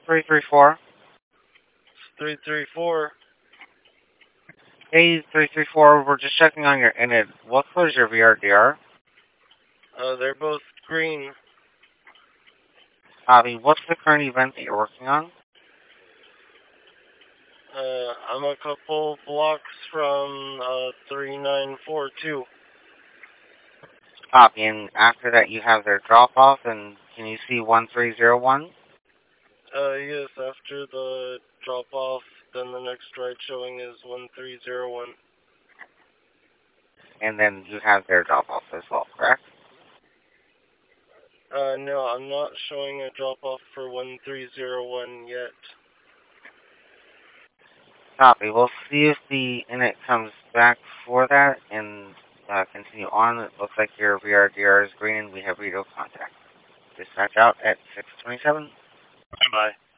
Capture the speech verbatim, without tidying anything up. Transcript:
three three four. three three four. Hey, three three four, we're just checking on your init. What color is your V R D R? Uh, they're both green. Copy. What's the current event that you're working on? Uh, I'm a couple blocks from uh, three nine four two. Copy. And after that, you have their drop off, and can you see one three zero one? Uh, yes, after the drop off, then the next ride showing is one three zero one. And then you have their drop off as well, correct? Uh, no, I'm not showing a drop off for one three zero one yet. Copy. We'll see if the init comes back for that and uh, continue on. It looks like your V R D R is green and we have radio contact. Dispatch out at six twenty-seven. Bye.